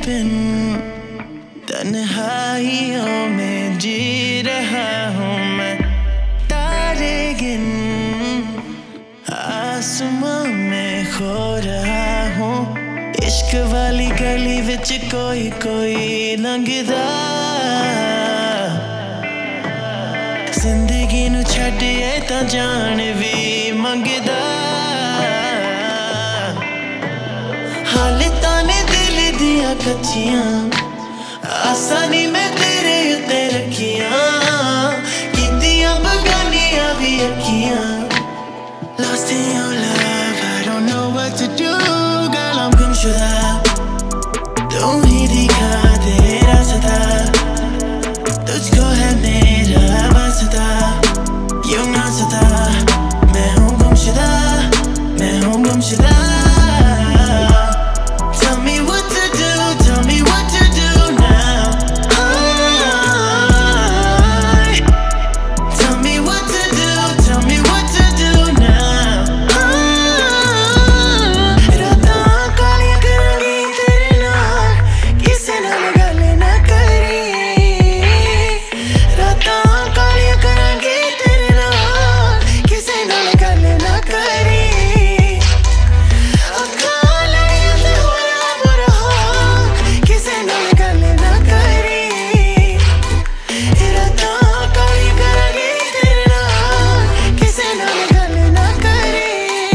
बिन तन्हाइयों में जी रहा हूँ मैं, तारे गिन आसमां में खो रहा हूँ। इश्क वाली गली विच कोई कोई लंघदा, जिंदगी नू छड्डिए तां जान भी मंगदा। हाले ताने दिल दियां कच्चियां आसानी मैं तेरे उत्ते रखियां, कीतियां बगानियां भी अखियां। Lost in your love, I don't know what to do, girl I'm गुमशुदा। तू ही दिखा तेरा सदा, तुझको है मेरा वास्ता, यूं ना सता। मैं हूँ गुमशुदा, मैं हूँ गुमशुदा। Tell me what to do, tell me what to do now. Tell me what to do, tell me what to do now. रातां कालियां करांगी तेरे नाल, किसे नाल गल ना करी। रातां कालियां करांगी तेरे नाल, किसे नाल गल ना करी। अखां लड़ियां ते होया बुरा हाल, किसे नाल गल ना करी। रातां कालियां करांगी तेरे नाल, किसे नाल गल ना करी।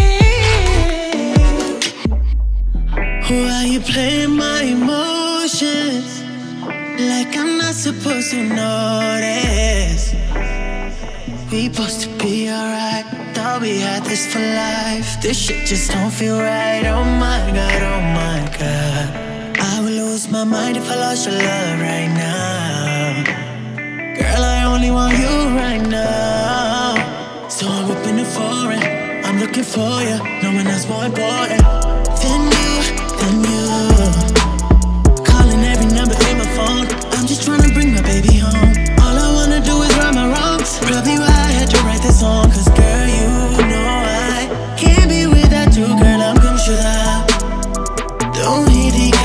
Why you playing my emotions like I'm not supposed to notice? We supposed to be alright, thought we had this for life. This shit just don't feel right, oh my god, oh my god. I would lose my mind if I lost your love right now. Girl, I only want you right now. So I'm whipping it foreign, I'm looking for you, no one else more important than you, than you. Calling every number in my phone, I'm just trying to bring my baby home. All I wanna do is right my wrongs, probably why I had to write this song. Cause girl, you know I can't be without you, girl, I'm गुमशुदा। तू ही दिखा